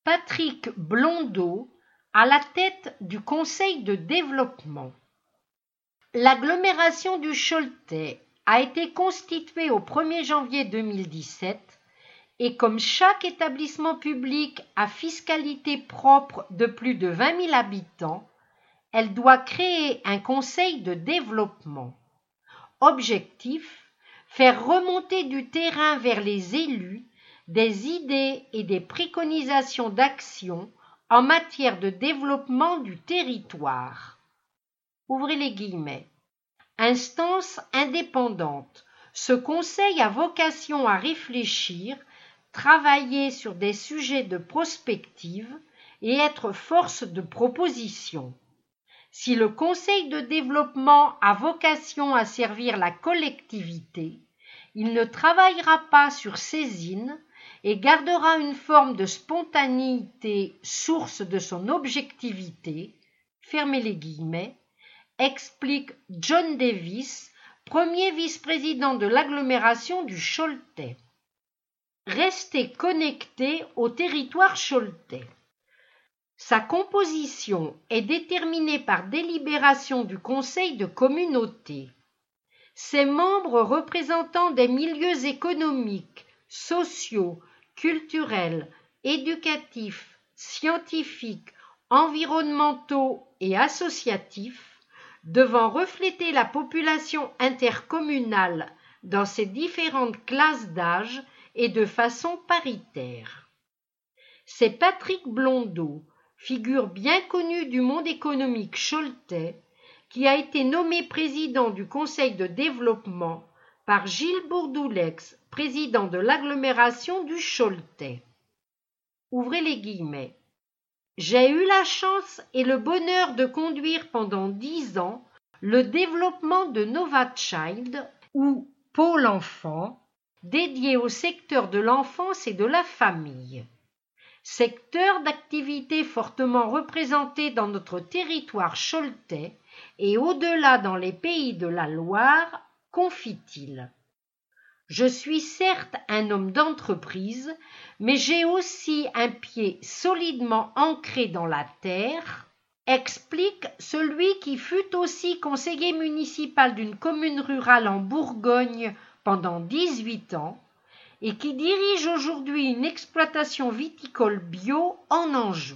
Patrick Blondeau à la tête du Conseil de développement. L'agglomération du Choletais a été constituée au 1er janvier 2017 et comme chaque établissement public à fiscalité propre de plus de 20 000 habitants, elle doit créer un conseil de développement. Objectif: faire remonter du terrain vers les élus des idées et des préconisations d'action en matière de développement du territoire. Ouvrez les guillemets. Instance indépendante, ce conseil a vocation à réfléchir, travailler sur des sujets de prospective et être force de proposition. Si le conseil de développement a vocation à servir la collectivité, il ne travaillera pas sur saisine et gardera une forme de spontanéité source de son objectivité, fermez les guillemets, explique John Davis, premier vice-président de l'agglomération du Choletais. Rester connecté au territoire choletais. Sa composition est déterminée par délibération du conseil de communauté. Ses membres représentant des milieux économiques, sociaux, culturels, éducatifs, scientifiques, environnementaux et associatifs, devant refléter la population intercommunale dans ses différentes classes d'âge et de façon paritaire. C'est Patrick Blondeau, figure bien connue du monde économique choletais, qui a été nommé président du conseil de développement par Gilles Bourdoulex, président de l'agglomération du Choletais. Ouvrez les guillemets. J'ai eu la chance et le bonheur de conduire pendant 10 ans le développement de Nova Child, ou Pôle Enfant, dédié au secteur de l'enfance et de la famille. Secteur d'activité fortement représenté dans notre territoire choletais et au-delà dans les pays de la Loire, confie-t-il. Je suis certes un homme d'entreprise, mais j'ai aussi un pied solidement ancré dans la terre, explique celui qui fut aussi conseiller municipal d'une commune rurale en Bourgogne pendant 18 ans et qui dirige aujourd'hui une exploitation viticole bio en Anjou.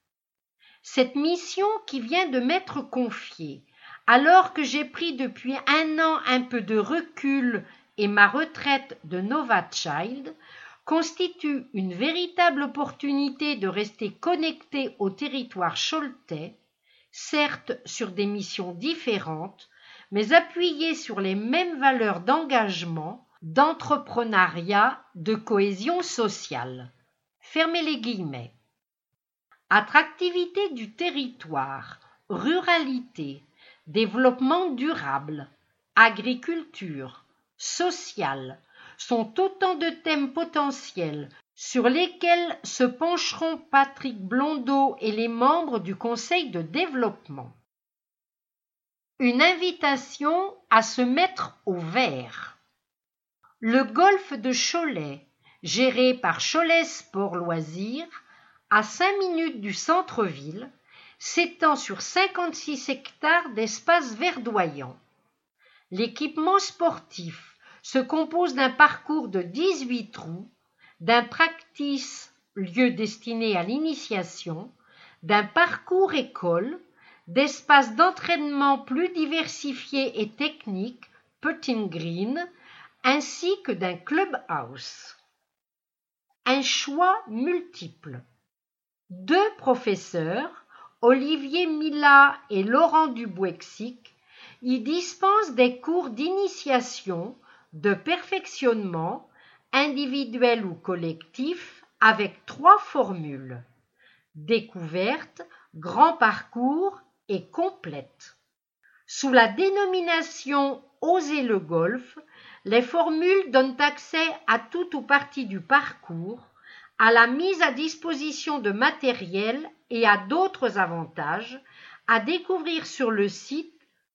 Cette mission qui vient de m'être confiée, alors que j'ai pris depuis 1 an un peu de recul et ma retraite de Nova Child, constitue une véritable opportunité de rester connecté au territoire choletais, certes sur des missions différentes, mais appuyées sur les mêmes valeurs d'engagement, d'entrepreneuriat, de cohésion sociale. Fermez les guillemets. Attractivité du territoire, ruralité, développement durable, agriculture, social, sont autant de thèmes potentiels sur lesquels se pencheront Patrick Blondeau et les membres du Conseil de développement. Une invitation à se mettre au vert. Le golfe de Cholet, géré par Cholet Sport Loisirs, à 5 minutes du centre-ville, s'étend sur 56 hectares d'espaces verdoyants. L'équipement sportif se compose d'un parcours de 18 trous, d'un practice, lieu destiné à l'initiation, d'un parcours école, d'espaces d'entraînement plus diversifiés et techniques, putting green, ainsi que d'un clubhouse. Un choix multiple. 2 professeurs, Olivier Millat et Laurent Dubouexic, y dispensent des cours d'initiation, de perfectionnement, individuel ou collectif, avec 3 formules. Découverte, grand parcours et complète. Sous la dénomination Oser le golf, les formules donnent accès à tout ou partie du parcours, à la mise à disposition de matériel et à d'autres avantages à découvrir sur le site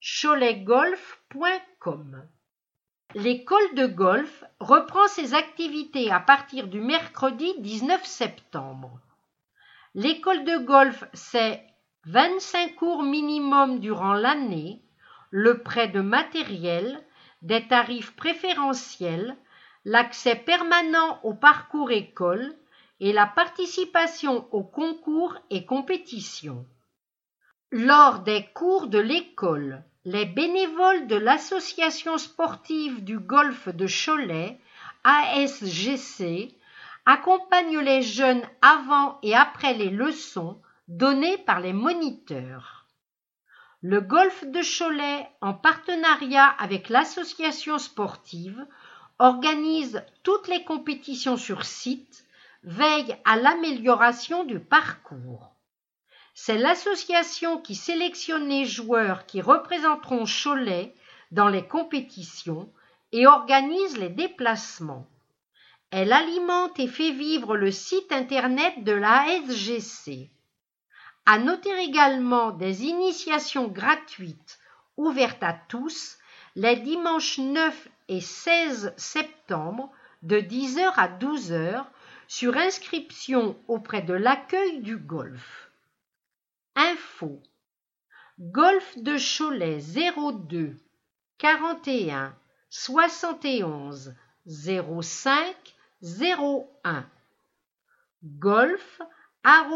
choletgolf.com. L'école de golf reprend ses activités à partir du mercredi 19 septembre. L'école de golf, c'est 25 cours minimum durant l'année, le prêt de matériel, des tarifs préférentiels, l'accès permanent au parcours école et la participation aux concours et compétitions. Lors des cours de l'école, les bénévoles de l'association sportive du golfe de Cholet, ASGC, accompagnent les jeunes avant et après les leçons données par les moniteurs. Le golfe de Cholet, en partenariat avec l'association sportive, organise toutes les compétitions sur site, veille à l'amélioration du parcours. C'est l'association qui sélectionne les joueurs qui représenteront Cholet dans les compétitions et organise les déplacements. Elle alimente et fait vivre le site internet de l'ASGC. À noter également des initiations gratuites ouvertes à tous les dimanches 9 et 16 septembre de 10h à 12h sur inscription auprès de l'accueil du golf. Info. Golfe de Cholet 02 41 71 05 01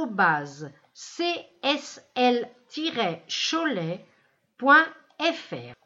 golf@csl-cholet.fr